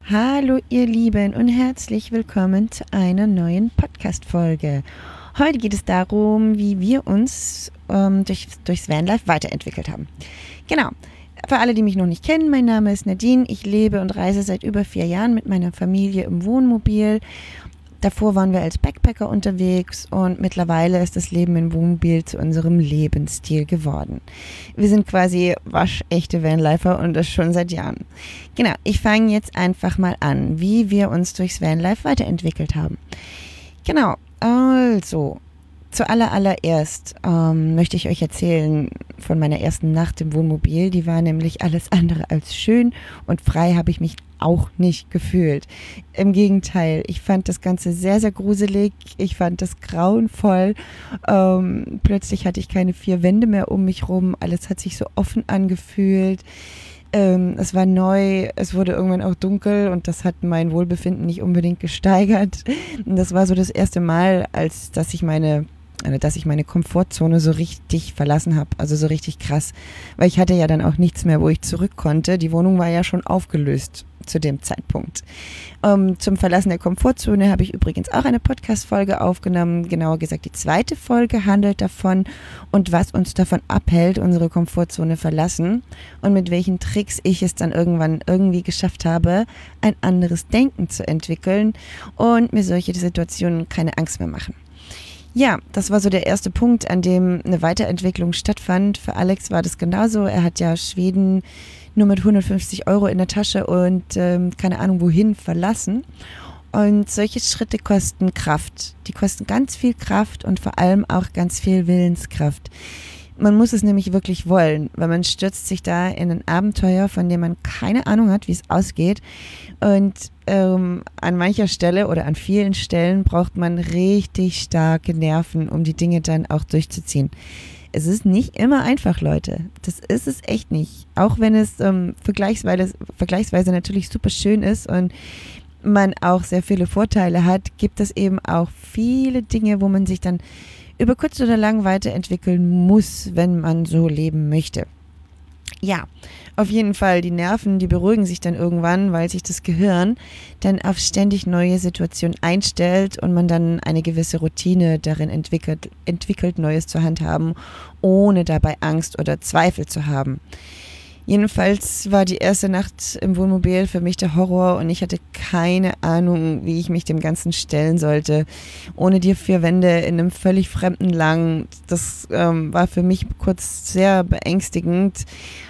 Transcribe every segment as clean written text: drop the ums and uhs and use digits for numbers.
Hallo ihr Lieben und herzlich willkommen zu einer neuen Podcast-Folge. Heute geht es darum, wie wir uns durchs Vanlife weiterentwickelt haben. Genau, für alle, die mich noch nicht kennen, mein Name ist Nadine. Ich lebe und reise seit über 4 Jahren mit meiner Familie im Wohnmobil. Davor waren wir als Backpacker unterwegs und mittlerweile ist das Leben im Wohnmobil zu unserem Lebensstil geworden. Wir sind quasi waschechte Vanlifer und das schon seit Jahren. Genau, ich fange jetzt einfach mal an, wie wir uns durchs Vanlife weiterentwickelt haben. Genau, also zuallererst möchte ich euch erzählen von meiner ersten Nacht im Wohnmobil. Die war nämlich alles andere als schön und frei habe ich mich auch nicht gefühlt. Im Gegenteil, ich fand das Ganze sehr, sehr gruselig. Ich fand das grauenvoll. Plötzlich hatte ich keine 4 Wände mehr um mich rum. Alles hat sich so offen angefühlt. Es war neu, es wurde irgendwann auch dunkel und das hat mein Wohlbefinden nicht unbedingt gesteigert. Und das war so das erste Mal, dass ich meine Komfortzone so richtig verlassen habe, also so richtig krass, weil ich hatte ja dann auch nichts mehr, wo ich zurück konnte. Die Wohnung war ja schon aufgelöst zu dem Zeitpunkt. Zum Verlassen der Komfortzone habe ich übrigens auch eine Podcast-Folge aufgenommen, genauer gesagt die 2. Folge handelt davon und was uns davon abhält, unsere Komfortzone verlassen und mit welchen Tricks ich es dann irgendwann irgendwie geschafft habe, ein anderes Denken zu entwickeln und mir solche Situationen keine Angst mehr machen. Ja, das war so der erste Punkt, an dem eine Weiterentwicklung stattfand. Für Alex war das genauso. Er hat ja Schweden nur mit 150 € in der Tasche und keine Ahnung wohin verlassen. Und solche Schritte kosten Kraft. Die kosten ganz viel Kraft und vor allem auch ganz viel Willenskraft. Man muss es nämlich wirklich wollen, weil man stürzt sich da in ein Abenteuer, von dem man keine Ahnung hat, wie es ausgeht. Und an mancher Stelle oder an vielen Stellen braucht man richtig starke Nerven, um die Dinge dann auch durchzuziehen. Es ist nicht immer einfach, Leute. Das ist es echt nicht. Auch wenn es vergleichsweise natürlich super schön ist und man auch sehr viele Vorteile hat, gibt es eben auch viele Dinge, wo man sich dann über kurz oder lang weiterentwickeln muss, wenn man so leben möchte. Ja, auf jeden Fall, die Nerven, die beruhigen sich dann irgendwann, weil sich das Gehirn dann auf ständig neue Situationen einstellt und man dann eine gewisse Routine darin entwickelt, Neues zu handhaben, ohne dabei Angst oder Zweifel zu haben. Jedenfalls war die erste Nacht im Wohnmobil für mich der Horror und ich hatte keine Ahnung, wie ich mich dem Ganzen stellen sollte. Ohne die 4 Wände in einem völlig fremden Land. Das war für mich kurz sehr beängstigend.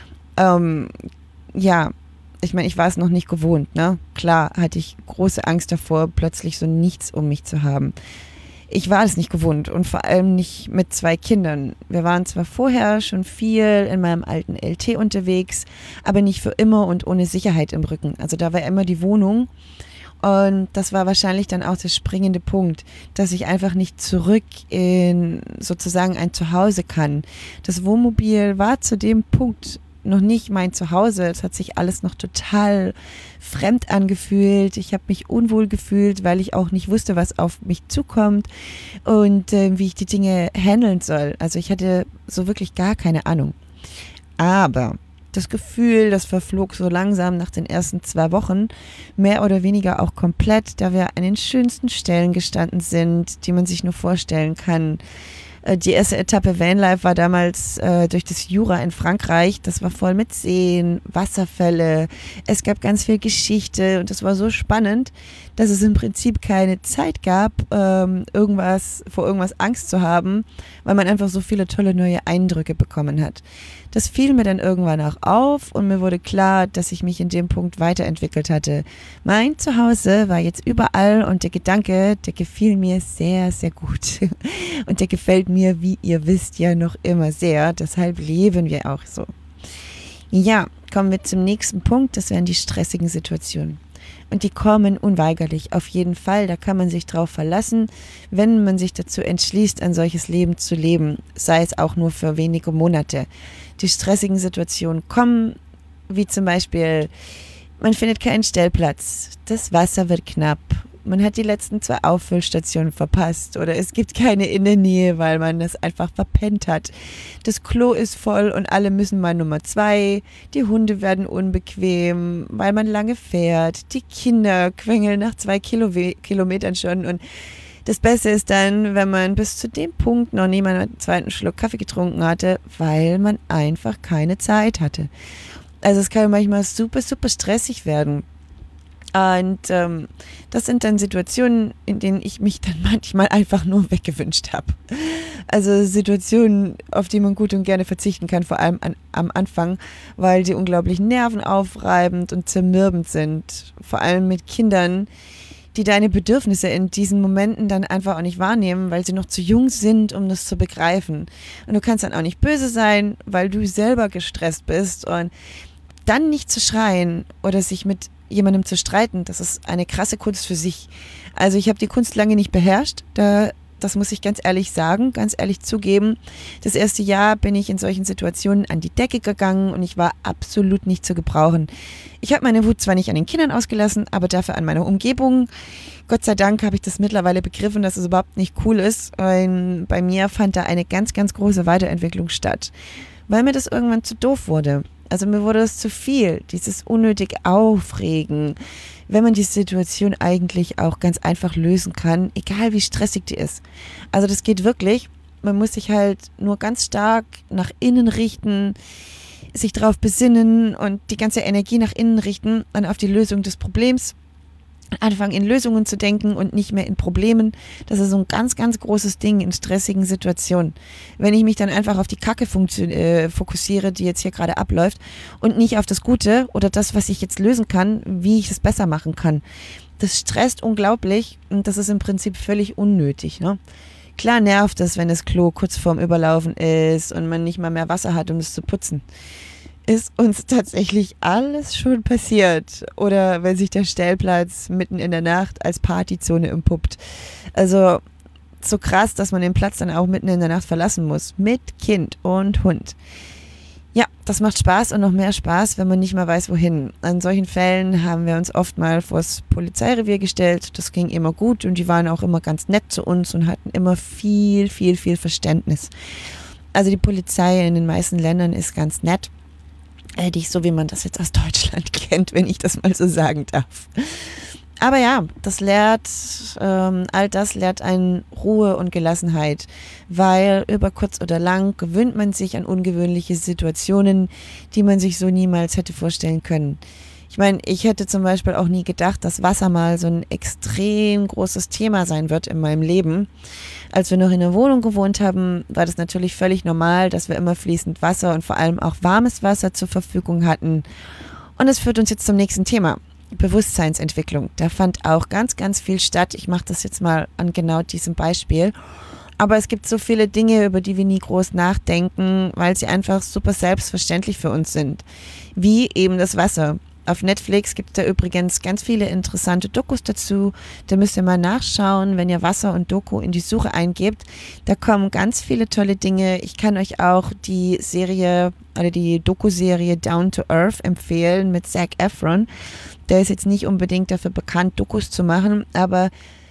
Ja, ich meine, ich war es noch nicht gewohnt, ne? Klar hatte ich große Angst davor, plötzlich so nichts um mich zu haben. Ich war es nicht gewohnt und vor allem nicht mit 2 Kindern. Wir waren zwar vorher schon viel in meinem alten LT unterwegs, aber nicht für immer und ohne Sicherheit im Rücken. Also da war immer die Wohnung und das war wahrscheinlich dann auch der springende Punkt, dass ich einfach nicht zurück in sozusagen ein Zuhause kann. Das Wohnmobil war zu dem Punkt noch nicht mein Zuhause. Es hat sich alles noch total fremd angefühlt. Ich habe mich unwohl gefühlt, weil ich auch nicht wusste, was auf mich zukommt und wie ich die Dinge handeln soll. Also ich hatte so wirklich gar keine Ahnung. Aber das Gefühl, das verflog so langsam nach den ersten 2 Wochen, mehr oder weniger auch komplett, da wir an den schönsten Stellen gestanden sind, die man sich nur vorstellen kann. Die erste Etappe Vanlife war damals durch das Jura in Frankreich. Das war voll mit Seen, Wasserfälle. Es gab ganz viel Geschichte und es war so spannend, dass es im Prinzip keine Zeit gab, vor irgendwas Angst zu haben, weil man einfach so viele tolle neue Eindrücke bekommen hat. Das fiel mir dann irgendwann auch auf und mir wurde klar, dass ich mich in dem Punkt weiterentwickelt hatte. Mein Zuhause war jetzt überall und der Gedanke, der gefiel mir sehr, sehr gut. Und der gefällt mir, wie ihr wisst, ja noch immer sehr. Deshalb leben wir auch so. Ja, kommen wir zum nächsten Punkt. Das wären die stressigen Situationen. Und die kommen unweigerlich, auf jeden Fall. Da kann man sich drauf verlassen, wenn man sich dazu entschließt, ein solches Leben zu leben, sei es auch nur für wenige Monate. Die stressigen Situationen kommen, wie zum Beispiel, man findet keinen Stellplatz, das Wasser wird knapp man hat die letzten 2 Auffüllstationen verpasst oder es gibt keine in der Nähe, weil man das einfach verpennt hat. Das Klo ist voll und alle müssen mal Nummer 2. Die Hunde werden unbequem, weil man lange fährt. Die Kinder quengeln nach 2 Kilometern schon und das Beste ist dann, wenn man bis zu dem Punkt noch nie mal einen zweiten Schluck Kaffee getrunken hatte, weil man einfach keine Zeit hatte. Also es kann manchmal super, super stressig werden. Und das sind dann Situationen, in denen ich mich dann manchmal einfach nur weggewünscht habe. Also Situationen, auf die man gut und gerne verzichten kann, vor allem am Anfang, weil sie unglaublich nervenaufreibend und zermürbend sind. Vor allem mit Kindern, die deine Bedürfnisse in diesen Momenten dann einfach auch nicht wahrnehmen, weil sie noch zu jung sind, um das zu begreifen. Und du kannst dann auch nicht böse sein, weil du selber gestresst bist und dann nicht zu schreien oder sich mit jemandem zu streiten, das ist eine krasse Kunst für sich. Also ich habe die Kunst lange nicht beherrscht, das muss ich ganz ehrlich sagen, ganz ehrlich zugeben. Das erste Jahr bin ich in solchen Situationen an die Decke gegangen und ich war absolut nicht zu gebrauchen. Ich habe meine Wut zwar nicht an den Kindern ausgelassen, aber dafür an meiner Umgebung. Gott sei Dank habe ich das mittlerweile begriffen, dass es überhaupt nicht cool ist. Und bei mir fand da eine ganz, ganz große Weiterentwicklung statt, weil mir das irgendwann zu doof wurde. Also mir wurde es zu viel, dieses unnötig Aufregen, wenn man die Situation eigentlich auch ganz einfach lösen kann, egal wie stressig die ist. Also das geht wirklich, man muss sich halt nur ganz stark nach innen richten, sich darauf besinnen und die ganze Energie nach innen richten und auf die Lösung des Problems. Anfangen in Lösungen zu denken und nicht mehr in Problemen. Das ist so ein ganz, ganz großes Ding in stressigen Situationen. Wenn ich mich dann einfach auf die Kacke fokussiere, die jetzt hier gerade abläuft und nicht auf das Gute oder das, was ich jetzt lösen kann, wie ich es besser machen kann. Das stresst unglaublich und das ist im Prinzip völlig unnötig, ne? Klar nervt es, wenn das Klo kurz vorm Überlaufen ist und man nicht mal mehr Wasser hat, um es zu putzen. Ist uns tatsächlich alles schon passiert. Oder wenn sich der Stellplatz mitten in der Nacht als Partyzone empuppt. Also so krass, dass man den Platz dann auch mitten in der Nacht verlassen muss. Mit Kind und Hund. Ja, das macht Spaß und noch mehr Spaß, wenn man nicht mehr weiß, wohin. An solchen Fällen haben wir uns oft mal vors Polizeirevier gestellt. Das ging immer gut und die waren auch immer ganz nett zu uns und hatten immer viel, viel, viel Verständnis. Also die Polizei in den meisten Ländern ist ganz nett. So wie man das jetzt aus Deutschland kennt, wenn ich das mal so sagen darf. Aber ja, all das lehrt einen Ruhe und Gelassenheit, weil über kurz oder lang gewöhnt man sich an ungewöhnliche Situationen, die man sich so niemals hätte vorstellen können. Ich meine, ich hätte zum Beispiel auch nie gedacht, dass Wasser mal so ein extrem großes Thema sein wird in meinem Leben. Als wir noch in der Wohnung gewohnt haben, war das natürlich völlig normal, dass wir immer fließend Wasser und vor allem auch warmes Wasser zur Verfügung hatten. Und das führt uns jetzt zum nächsten Thema, Bewusstseinsentwicklung. Da fand auch ganz, ganz viel statt. Ich mache das jetzt mal an genau diesem Beispiel. Aber es gibt so viele Dinge, über die wir nie groß nachdenken, weil sie einfach super selbstverständlich für uns sind. Wie eben das Wasser. Auf Netflix gibt es da übrigens ganz viele interessante Dokus dazu. Da müsst ihr mal nachschauen, wenn ihr Wasser und Doku in die Suche eingebt. Da kommen ganz viele tolle Dinge. Ich kann euch auch die Serie oder die Doku-Serie Down to Earth empfehlen mit Zac Efron. Der ist jetzt nicht unbedingt dafür bekannt, Dokus zu machen, aber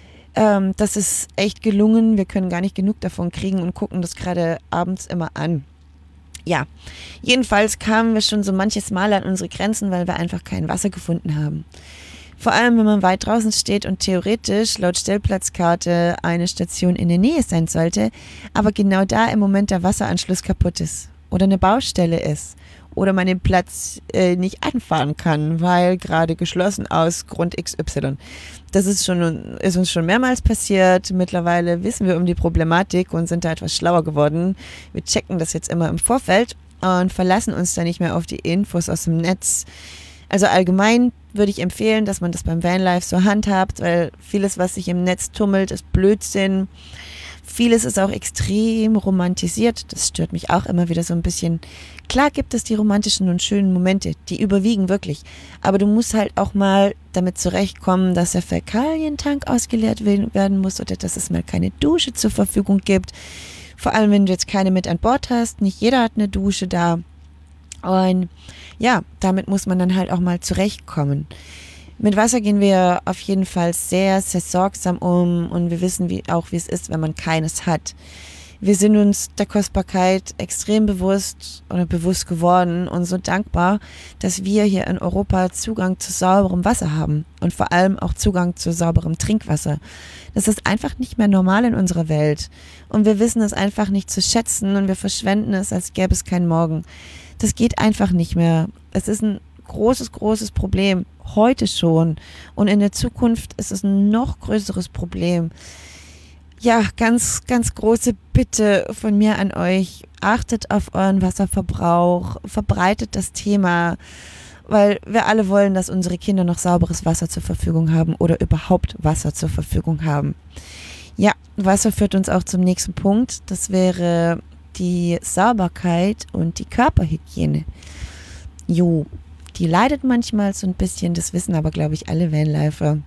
das ist echt gelungen. Wir können gar nicht genug davon kriegen und gucken das gerade abends immer an. Ja, jedenfalls kamen wir schon so manches Mal an unsere Grenzen, weil wir einfach kein Wasser gefunden haben. Vor allem, wenn man weit draußen steht und theoretisch laut Stellplatzkarte eine Station in der Nähe sein sollte, aber genau da im Moment der Wasseranschluss kaputt ist oder eine Baustelle ist oder man den Platz nicht anfahren kann, weil gerade geschlossen aus Grund XY. Das ist uns schon mehrmals passiert. Mittlerweile wissen wir um die Problematik und sind da etwas schlauer geworden. Wir checken das jetzt immer im Vorfeld und verlassen uns da nicht mehr auf die Infos aus dem Netz. Also allgemein würde ich empfehlen, dass man das beim Vanlife so handhabt, weil vieles, was sich im Netz tummelt, ist Blödsinn. Vieles ist auch extrem romantisiert. Das stört mich auch immer wieder so ein bisschen. Klar gibt es die romantischen und schönen Momente, die überwiegen wirklich. Aber du musst halt auch mal damit zurechtkommen, dass der Fäkalientank ausgeleert werden muss oder dass es mal keine Dusche zur Verfügung gibt. Vor allem, wenn du jetzt keine mit an Bord hast. Nicht jeder hat eine Dusche da. Und ja, damit muss man dann halt auch mal zurechtkommen. Mit Wasser gehen wir auf jeden Fall sehr, sehr sorgsam um und wir wissen wie es ist, wenn man keines hat. Wir sind uns der Kostbarkeit extrem bewusst geworden und so dankbar, dass wir hier in Europa Zugang zu sauberem Wasser haben und vor allem auch Zugang zu sauberem Trinkwasser. Das ist einfach nicht mehr normal in unserer Welt und wir wissen es einfach nicht zu schätzen und wir verschwenden es, als gäbe es keinen Morgen. Das geht einfach nicht mehr. Es ist ein großes, großes Problem, heute schon und in der Zukunft ist es ein noch größeres Problem. Ja, ganz, ganz große Bitte von mir an euch. Achtet auf euren Wasserverbrauch, verbreitet das Thema, weil wir alle wollen, dass unsere Kinder noch sauberes Wasser zur Verfügung haben oder überhaupt Wasser zur Verfügung haben. Ja, Wasser führt uns auch zum nächsten Punkt. Das wäre die Sauberkeit und die Körperhygiene. Jo, die leidet manchmal so ein bisschen, das wissen aber, glaube ich, alle Vanlifer.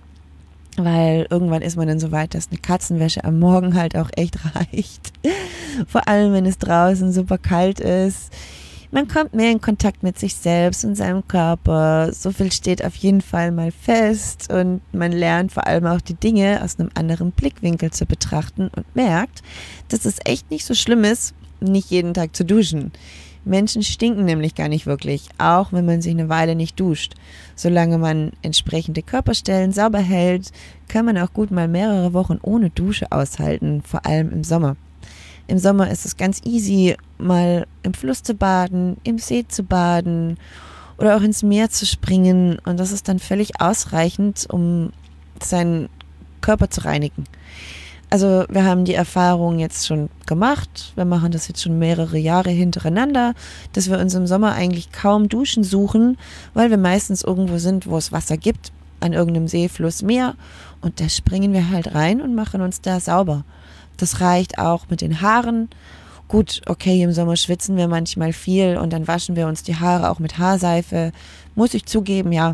Weil irgendwann ist man dann so weit, dass eine Katzenwäsche am Morgen halt auch echt reicht. Vor allem, wenn es draußen super kalt ist. Man kommt mehr in Kontakt mit sich selbst und seinem Körper. So viel steht auf jeden Fall mal fest. Und man lernt vor allem auch die Dinge aus einem anderen Blickwinkel zu betrachten und merkt, dass es echt nicht so schlimm ist, nicht jeden Tag zu duschen. Menschen stinken nämlich gar nicht wirklich, auch wenn man sich eine Weile nicht duscht. Solange man entsprechende Körperstellen sauber hält, kann man auch gut mal mehrere Wochen ohne Dusche aushalten, vor allem im Sommer. Im Sommer ist es ganz easy, mal im Fluss zu baden, im See zu baden oder auch ins Meer zu springen und das ist dann völlig ausreichend, um seinen Körper zu reinigen. Also wir haben die Erfahrung jetzt schon gemacht, wir machen das jetzt schon mehrere Jahre hintereinander, dass wir uns im Sommer eigentlich kaum Duschen suchen, weil wir meistens irgendwo sind, wo es Wasser gibt, an irgendeinem See, Fluss, Meer und da springen wir halt rein und machen uns da sauber. Das reicht auch mit den Haaren. Gut, okay, im Sommer schwitzen wir manchmal viel und dann waschen wir uns die Haare auch mit Haarseife, muss ich zugeben, ja.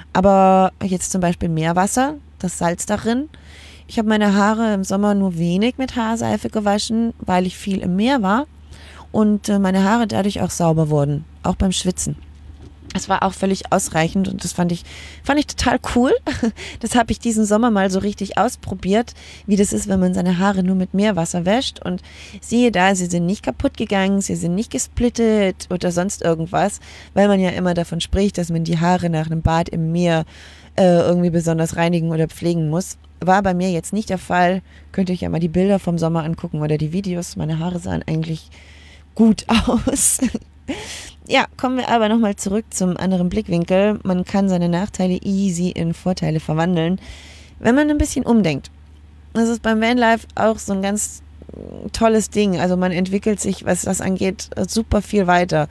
Aber jetzt zum Beispiel Meerwasser, das Salz darin. Ich habe meine Haare im Sommer nur wenig mit Haarseife gewaschen, weil ich viel im Meer war und meine Haare dadurch auch sauber wurden, auch beim Schwitzen. Das war auch völlig ausreichend und das fand ich total cool. Das habe ich diesen Sommer mal so richtig ausprobiert, wie das ist, wenn man seine Haare nur mit Meerwasser wäscht und siehe da, sie sind nicht kaputt gegangen, sie sind nicht gesplittet oder sonst irgendwas, weil man ja immer davon spricht, dass man die Haare nach einem Bad im Meer irgendwie besonders reinigen oder pflegen muss. War bei mir jetzt nicht der Fall. Könnt ihr euch ja mal die Bilder vom Sommer angucken oder die Videos. Meine Haare sahen eigentlich gut aus. Ja, kommen wir aber nochmal zurück zum anderen Blickwinkel. Man kann seine Nachteile easy in Vorteile verwandeln, wenn man ein bisschen umdenkt. Das ist beim Vanlife auch so ein ganz tolles Ding. Also man entwickelt sich, was das angeht, super viel weiter.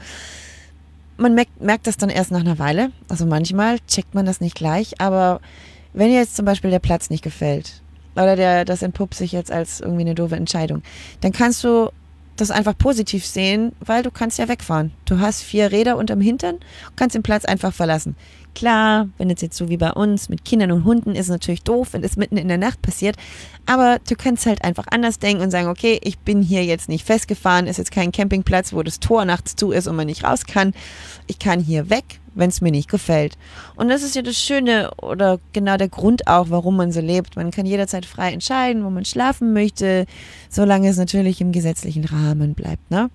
Man merkt das dann erst nach einer Weile. Also manchmal checkt man das nicht gleich, aber wenn dir jetzt zum Beispiel der Platz nicht gefällt oder das entpuppt sich jetzt als irgendwie eine doofe Entscheidung, dann kannst du das einfach positiv sehen, weil du kannst ja wegfahren. Du hast 4 Räder unterm Hintern, kannst den Platz einfach verlassen. Klar, wenn es jetzt so wie bei uns mit Kindern und Hunden ist, natürlich doof, wenn es mitten in der Nacht passiert, aber du kannst halt einfach anders denken und sagen, okay, ich bin hier jetzt nicht festgefahren, ist jetzt kein Campingplatz, wo das Tor nachts zu ist und man nicht raus kann. Ich kann hier weg, wenn es mir nicht gefällt. Und das ist ja das Schöne oder genau der Grund auch, warum man so lebt. Man kann jederzeit frei entscheiden, wo man schlafen möchte, solange es natürlich im gesetzlichen Rahmen bleibt, ne?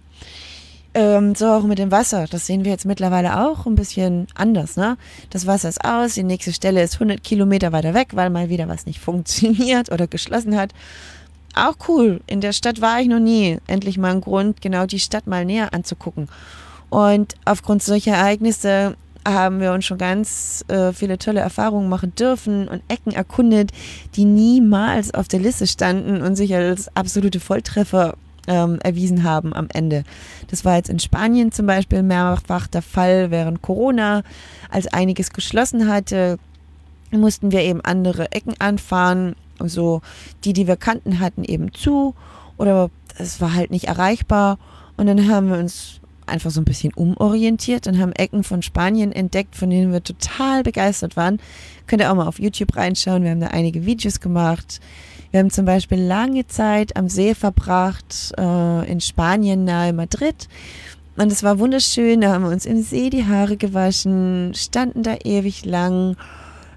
So auch mit dem Wasser, das sehen wir jetzt mittlerweile auch ein bisschen anders, ne? Das Wasser ist aus, die nächste Stelle ist 100 Kilometer weiter weg, weil mal wieder was nicht funktioniert oder geschlossen hat. Auch cool, in der Stadt war ich noch nie. Endlich mal ein Grund, genau die Stadt mal näher anzugucken. Und aufgrund solcher Ereignisse haben wir uns schon ganz viele tolle Erfahrungen machen dürfen und Ecken erkundet, die niemals auf der Liste standen und sich als absolute Volltreffer erwiesen haben am Ende. Das war jetzt in Spanien zum Beispiel mehrfach der Fall während Corona. Als einiges geschlossen hatte, mussten wir eben andere Ecken anfahren. Also die wir kannten, hatten eben zu oder es war halt nicht erreichbar. Und dann haben wir uns einfach so ein bisschen umorientiert und haben Ecken von Spanien entdeckt, von denen wir total begeistert waren. Könnt ihr auch mal auf YouTube reinschauen, wir haben da einige Videos gemacht. Wir haben zum Beispiel lange Zeit am See verbracht, in Spanien nahe Madrid. Und es war wunderschön, da haben wir uns im See die Haare gewaschen, standen da ewig lang,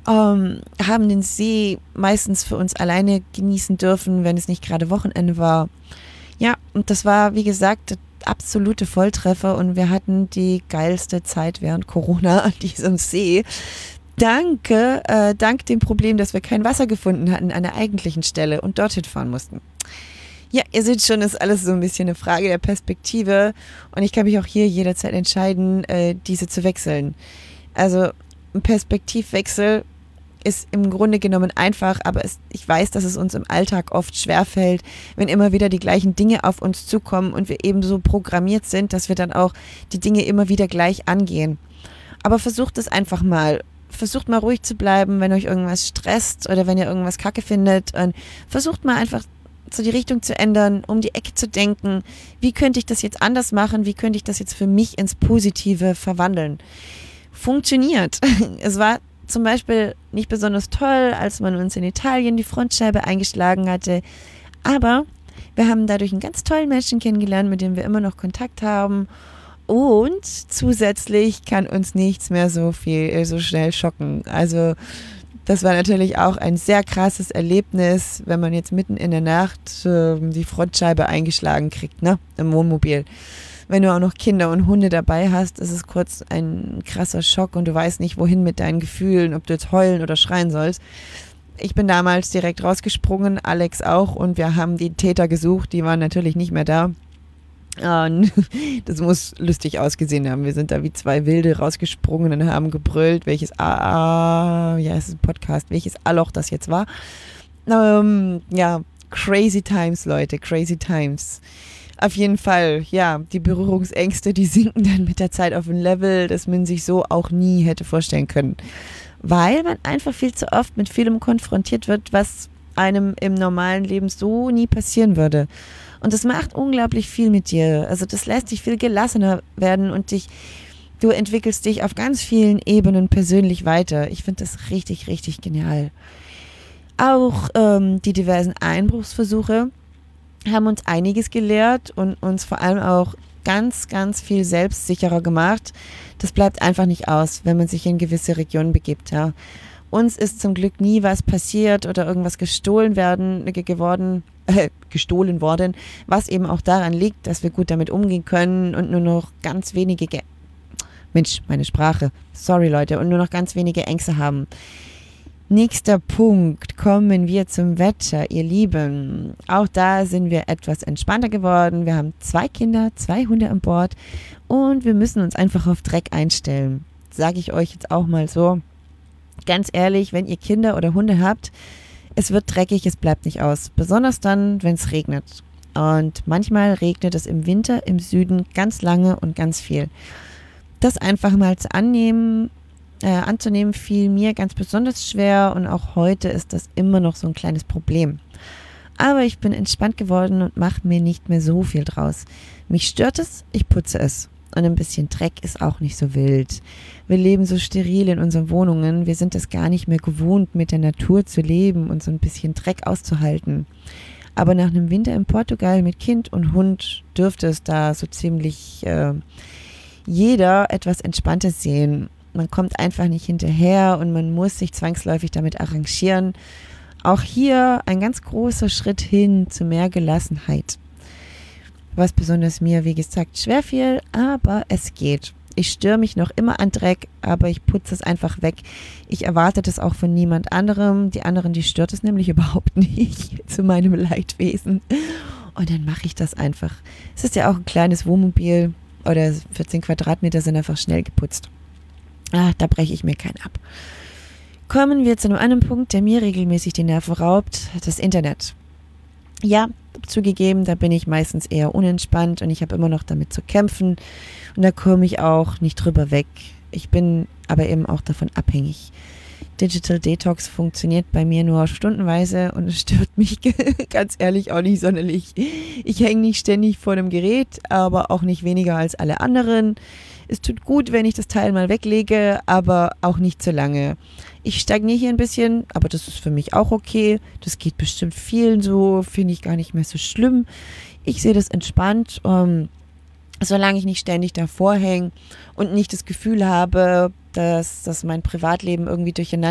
haben den See meistens für uns alleine genießen dürfen, wenn es nicht gerade Wochenende war. Ja, und das war, wie gesagt, der absolute Volltreffer und wir hatten die geilste Zeit während Corona an diesem See. Dank dem Problem, dass wir kein Wasser gefunden hatten an der eigentlichen Stelle und dorthin fahren mussten. Ja, ihr seht schon, ist alles so ein bisschen eine Frage der Perspektive und ich kann mich auch hier jederzeit entscheiden, diese zu wechseln. Also ein Perspektivwechsel ist im Grunde genommen einfach, aber ich weiß, dass es uns im Alltag oft schwerfällt, wenn immer wieder die gleichen Dinge auf uns zukommen und wir eben so programmiert sind, dass wir dann auch die Dinge immer wieder gleich angehen. Aber versucht es einfach mal. Versucht mal ruhig zu bleiben, wenn euch irgendwas stresst oder wenn ihr irgendwas kacke findet und versucht mal einfach so die Richtung zu ändern, um die Ecke zu denken, wie könnte ich das jetzt anders machen, wie könnte ich das jetzt für mich ins Positive verwandeln. Funktioniert. Es war zum Beispiel nicht besonders toll, als man uns in Italien die Frontscheibe eingeschlagen hatte, aber wir haben dadurch einen ganz tollen Menschen kennengelernt, mit dem wir immer noch Kontakt haben und zusätzlich kann uns nichts mehr so schnell schocken. Also das war natürlich auch ein sehr krasses Erlebnis, wenn man jetzt mitten in der Nacht die Frontscheibe eingeschlagen kriegt, ne, im Wohnmobil. Wenn du auch noch Kinder und Hunde dabei hast, ist es kurz ein krasser Schock und du weißt nicht, wohin mit deinen Gefühlen, ob du jetzt heulen oder schreien sollst. Ich bin damals direkt rausgesprungen, Alex auch, und wir haben die Täter gesucht, die waren natürlich nicht mehr da. Und das muss lustig ausgesehen haben. Wir sind da wie zwei Wilde rausgesprungen und haben gebrüllt, welches es ist ein Podcast, welches A-Loch das jetzt war. Ja, crazy times, Leute, crazy times. Auf jeden Fall, ja, die Berührungsängste, die sinken dann mit der Zeit auf ein Level, das man sich so auch nie hätte vorstellen können. Weil man einfach viel zu oft mit vielem konfrontiert wird, was einem im normalen Leben so nie passieren würde. Und das macht unglaublich viel mit dir. Also das lässt dich viel gelassener werden und du entwickelst dich auf ganz vielen Ebenen persönlich weiter. Ich finde das richtig, richtig genial. Auch die diversen Einbruchsversuche haben uns einiges gelehrt und uns vor allem auch ganz, ganz viel selbstsicherer gemacht. Das bleibt einfach nicht aus, wenn man sich in gewisse Regionen begibt. Ja. Uns ist zum Glück nie was passiert oder irgendwas gestohlen worden, was eben auch daran liegt, dass wir gut damit umgehen können und nur noch ganz wenige und nur noch ganz wenige Ängste haben. Nächster Punkt, kommen wir zum Wetter, ihr Lieben. Auch da sind wir etwas entspannter geworden. Wir haben 2 Kinder, 2 Hunde an Bord und wir müssen uns einfach auf Dreck einstellen. Sage ich euch jetzt auch mal so. Ganz ehrlich, wenn ihr Kinder oder Hunde habt, es wird dreckig, es bleibt nicht aus. Besonders dann, wenn es regnet. Und manchmal regnet es im Winter im Süden ganz lange und ganz viel. Das einfach mal anzunehmen, fiel mir ganz besonders schwer und auch heute ist das immer noch so ein kleines Problem. Aber ich bin entspannt geworden und mache mir nicht mehr so viel draus. Mich stört es, ich putze es. Und ein bisschen Dreck ist auch nicht so wild. Wir leben so steril in unseren Wohnungen. Wir sind es gar nicht mehr gewohnt, mit der Natur zu leben und so ein bisschen Dreck auszuhalten. Aber nach einem Winter in Portugal mit Kind und Hund dürfte es da so ziemlich jeder etwas Entspanntes sehen. Man kommt einfach nicht hinterher und man muss sich zwangsläufig damit arrangieren. Auch hier ein ganz großer Schritt hin zu mehr Gelassenheit. Was besonders mir, wie gesagt, schwer fiel, aber es geht. Ich störe mich noch immer an Dreck, aber ich putze es einfach weg. Ich erwarte das auch von niemand anderem. Die anderen, die stört es nämlich überhaupt nicht zu meinem Leidwesen. Und dann mache ich das einfach. Es ist ja auch ein kleines Wohnmobil oder 14 Quadratmeter sind einfach schnell geputzt. Da breche ich mir keinen ab. Kommen wir zu einem anderen Punkt, der mir regelmäßig die Nerven raubt, das Internet. Ja, zugegeben, da bin ich meistens eher unentspannt und ich habe immer noch damit zu kämpfen und da komme ich auch nicht drüber weg. Ich bin aber eben auch davon abhängig. Digital Detox funktioniert bei mir nur stundenweise und es stört mich ganz ehrlich auch nicht sonderlich. Ich hänge nicht ständig vor dem Gerät, aber auch nicht weniger als alle anderen. Es tut gut, wenn ich das Teil mal weglege, aber auch nicht zu lange. Ich stagniere hier ein bisschen, aber das ist für mich auch okay. Das geht bestimmt vielen so, finde ich gar nicht mehr so schlimm. Ich sehe das entspannt, solange ich nicht ständig davor hänge und nicht das Gefühl habe, dass mein Privatleben irgendwie durcheinander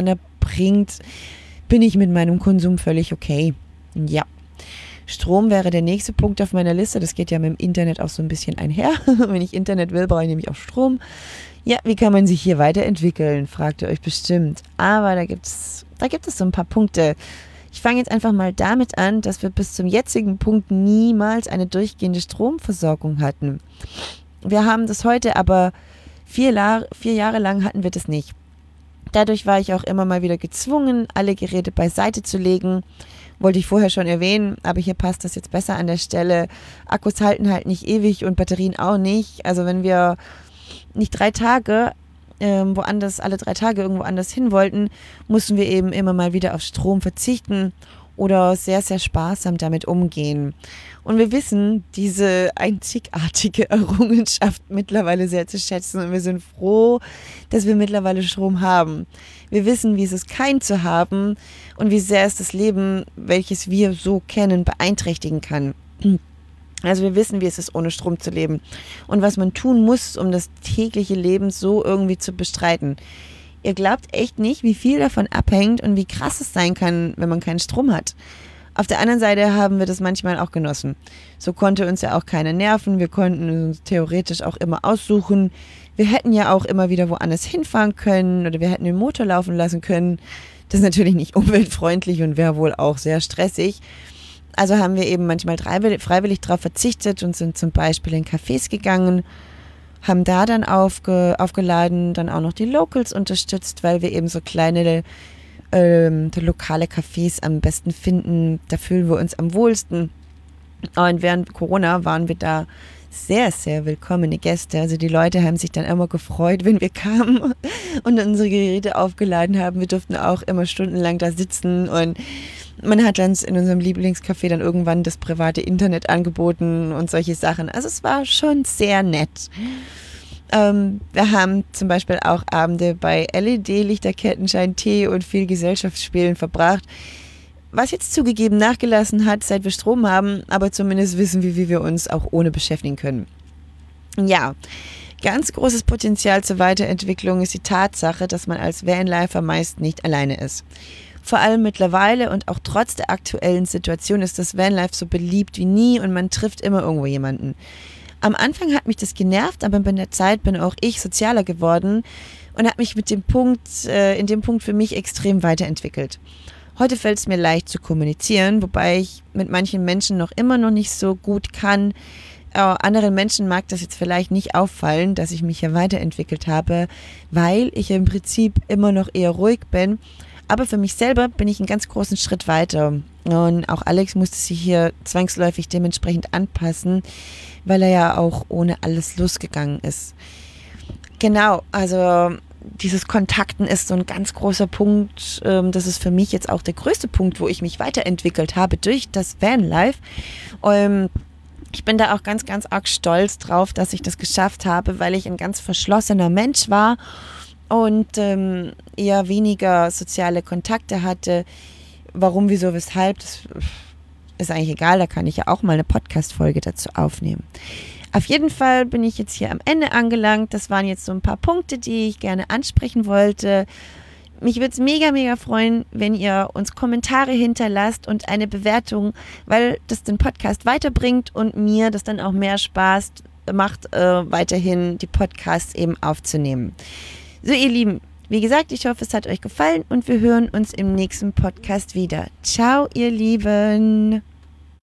bringt, bin ich mit meinem Konsum völlig okay. Ja. Strom wäre der nächste Punkt auf meiner Liste. Das geht ja mit dem Internet auch so ein bisschen einher. Wenn ich Internet will, brauche ich nämlich auch Strom. Ja, wie kann man sich hier weiterentwickeln, fragt ihr euch bestimmt. Aber da gibt es so ein paar Punkte. Ich fange jetzt einfach mal damit an, dass wir bis zum jetzigen Punkt niemals eine durchgehende Stromversorgung hatten. Wir haben das heute, aber 4 Jahre lang hatten wir das nicht. Dadurch war ich auch immer mal wieder gezwungen, alle Geräte beiseite zu legen. Wollte ich vorher schon erwähnen, aber hier passt das jetzt besser an der Stelle. Akkus halten halt nicht ewig und Batterien auch nicht. Also wenn wir nicht 3 Tage alle 3 Tage irgendwo anders hin wollten, mussten wir eben immer mal wieder auf Strom verzichten oder sehr, sehr sparsam damit umgehen. Und wir wissen diese einzigartige Errungenschaft mittlerweile sehr zu schätzen und wir sind froh, dass wir mittlerweile Strom haben. Wir wissen, wie es ist, keinen zu haben und wie sehr es das Leben, welches wir so kennen, beeinträchtigen kann. Also wir wissen, wie es ist, ohne Strom zu leben und was man tun muss, um das tägliche Leben so irgendwie zu bestreiten. Ihr glaubt echt nicht, wie viel davon abhängt und wie krass es sein kann, wenn man keinen Strom hat. Auf der anderen Seite haben wir das manchmal auch genossen. So konnte uns ja auch keiner nerven, wir konnten uns theoretisch auch immer aussuchen. Wir hätten ja auch immer wieder woanders hinfahren können oder wir hätten den Motor laufen lassen können. Das ist natürlich nicht umweltfreundlich und wäre wohl auch sehr stressig. Also haben wir eben manchmal freiwillig darauf verzichtet und sind zum Beispiel in Cafés gegangen, haben da dann aufgeladen, dann auch noch die Locals unterstützt, weil wir eben so kleine lokale Cafés am besten finden. Da fühlen wir uns am wohlsten. Und während Corona waren wir da sehr, sehr willkommene Gäste. Also die Leute haben sich dann immer gefreut, wenn wir kamen und unsere Geräte aufgeladen haben. Wir durften auch immer stundenlang da sitzen und man hat uns in unserem Lieblingscafé dann irgendwann das private Internet angeboten und solche Sachen. Also es war schon sehr nett. Wir haben zum Beispiel auch Abende bei LED-Lichterkettenschein, Tee und viel Gesellschaftsspielen verbracht. Was jetzt zugegeben nachgelassen hat, seit wir Strom haben, aber zumindest wissen wir, wie wir uns auch ohne beschäftigen können. Ja, ganz großes Potenzial zur Weiterentwicklung ist die Tatsache, dass man als Vanlifer meist nicht alleine ist. Vor allem mittlerweile und auch trotz der aktuellen Situation ist das Vanlife so beliebt wie nie und man trifft immer irgendwo jemanden. Am Anfang hat mich das genervt, aber mit der Zeit bin auch ich sozialer geworden und habe mich in dem Punkt für mich extrem weiterentwickelt. Heute fällt es mir leicht zu kommunizieren, wobei ich mit manchen Menschen noch immer noch nicht so gut kann. Anderen Menschen mag das jetzt vielleicht nicht auffallen, dass ich mich hier weiterentwickelt habe, weil ich im Prinzip immer noch eher ruhig bin. Aber für mich selber bin ich einen ganz großen Schritt weiter. Und auch Alex musste sich hier zwangsläufig dementsprechend anpassen, weil er ja auch ohne alles losgegangen ist. Genau, also dieses Kontakten ist so ein ganz großer Punkt. Das ist für mich jetzt auch der größte Punkt, wo ich mich weiterentwickelt habe durch das Vanlife. Ich bin da auch ganz, ganz arg stolz drauf, dass ich das geschafft habe, weil ich ein ganz verschlossener Mensch war und eher weniger soziale Kontakte hatte. Warum, wieso, weshalb, das ist eigentlich egal, da kann ich ja auch mal eine Podcast-Folge dazu aufnehmen. Auf jeden Fall bin ich jetzt hier am Ende angelangt. Das waren jetzt so ein paar Punkte, die ich gerne ansprechen wollte. Mich würde es mega, mega freuen, wenn ihr uns Kommentare hinterlasst und eine Bewertung, weil das den Podcast weiterbringt und mir das dann auch mehr Spaß macht, weiterhin die Podcasts eben aufzunehmen. So, ihr Lieben, wie gesagt, ich hoffe, es hat euch gefallen und wir hören uns im nächsten Podcast wieder. Ciao, ihr Lieben.